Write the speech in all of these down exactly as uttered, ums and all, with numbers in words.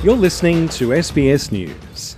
You're listening to S B S News.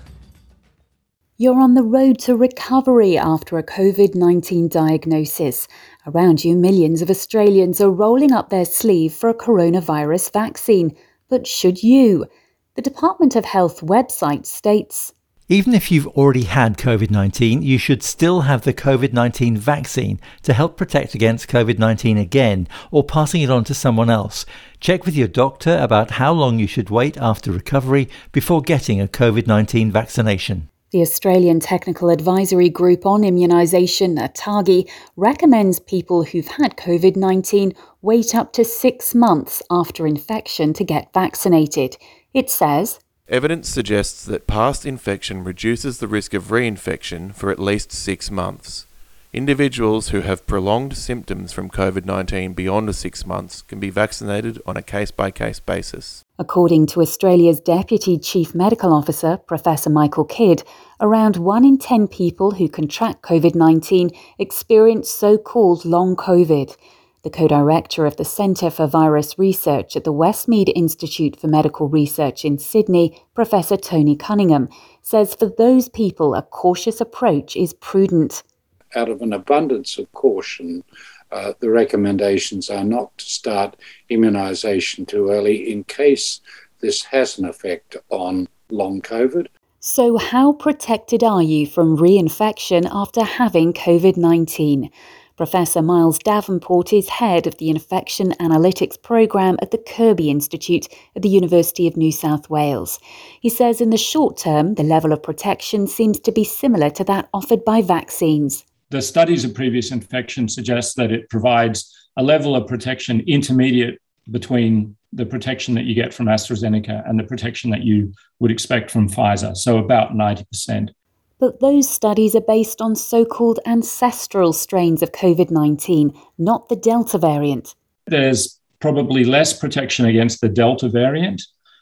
You're on the road to recovery after a covid nineteen diagnosis. Around you, millions of Australians are rolling up their sleeve for a coronavirus vaccine. But should you? The Department of Health website states, even if you've already had covid nineteen, you should still have the covid nineteen vaccine to help protect against covid nineteen again or passing it on to someone else. Check with your doctor about how long you should wait after recovery before getting a covid nineteen vaccination. The Australian Technical Advisory Group on Immunisation, ATAGI, recommends people who've had covid nineteen wait up to six months after infection to get vaccinated. It says, evidence suggests that past infection reduces the risk of reinfection for at least six months. Individuals who have prolonged symptoms from covid nineteen beyond six months can be vaccinated on a case-by-case basis. According to Australia's Deputy Chief Medical Officer, Professor Michael Kidd, around one in ten people who contract covid nineteen experience so-called long COVID. The co-director of the Centre for Virus Research at the Westmead Institute for Medical Research in Sydney, Professor Tony Cunningham, says for those people a cautious approach is prudent. Out of an abundance of caution, uh, the recommendations are not to start immunisation too early in case this has an effect on long COVID. So how protected are you from reinfection after having covid nineteen? Professor Miles Davenport is head of the Infection Analytics Programme at the Kirby Institute at the University of New South Wales. He says in the short term, the level of protection seems to be similar to that offered by vaccines. The studies of previous infection suggest that it provides a level of protection intermediate between the protection that you get from AstraZeneca and the protection that you would expect from Pfizer, so about ninety percent. But those studies are based on so-called ancestral strains of covid nineteen, not the Delta variant. There's probably less protection against the Delta variant,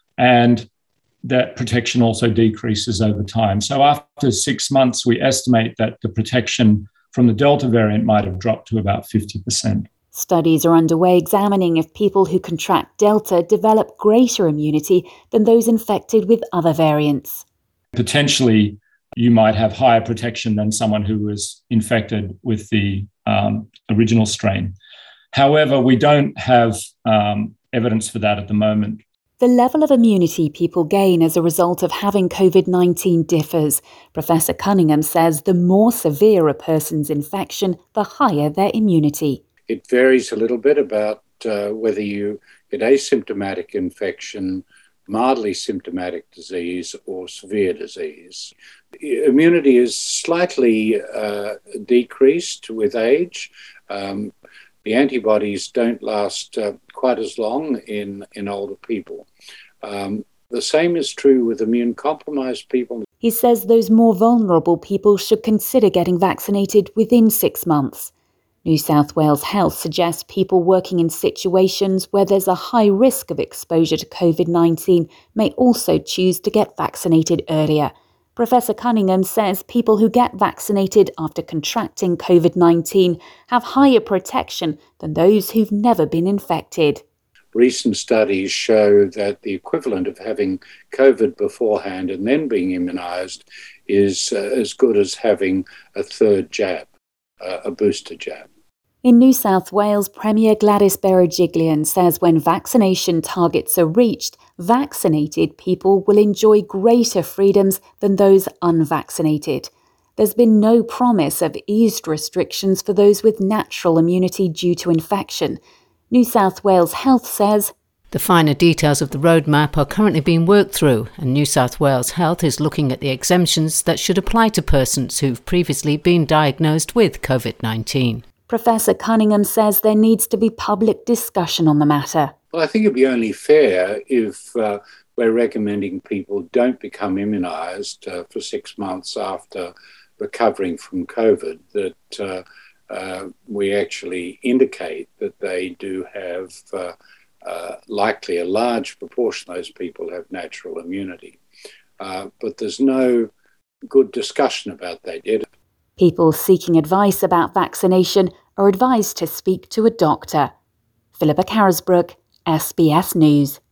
and that protection also decreases over time. So after six months, we estimate that the protection from the Delta variant might have dropped to about fifty percent. Studies are underway examining if people who contract Delta develop greater immunity than those infected with other variants. Potentially, you might have higher protection than someone who was infected with the um, original strain. However, we don't have um, evidence for that at the moment. The level of immunity people gain as a result of having covid nineteen differs. Professor Cunningham says the more severe a person's infection, the higher their immunity. It varies a little bit about uh, whether you get asymptomatic infection, mildly symptomatic disease, or severe disease. Immunity is slightly uh, decreased with age. Um, the antibodies don't last uh, quite as long in, in older people. Um, the same is true with immune-compromised people. He says those more vulnerable people should consider getting vaccinated within six months. New South Wales Health suggests people working in situations where there's a high risk of exposure to covid nineteen may also choose to get vaccinated earlier. Professor Cunningham says people who get vaccinated after contracting covid nineteen have higher protection than those who've never been infected. Recent studies show that the equivalent of having COVID beforehand and then being immunised is uh, as good as having a third jab, uh, a booster jab. In New South Wales, Premier Gladys Berejiklian says when vaccination targets are reached, vaccinated people will enjoy greater freedoms than those unvaccinated. There's been no promise of eased restrictions for those with natural immunity due to infection. New South Wales Health says the finer details of the roadmap are currently being worked through, and New South Wales Health is looking at the exemptions that should apply to persons who've previously been diagnosed with covid nineteen. Professor Cunningham says there needs to be public discussion on the matter. Well, I think it'd be only fair if uh, we're recommending people don't become immunised uh, for six months after recovering from COVID, that uh, uh, we actually indicate that they do have uh, uh, likely a large proportion of those people have natural immunity. Uh, but there's no good discussion about that yet. People seeking advice about vaccination are advised to speak to a doctor. Philippa Carisbrook, S B S News.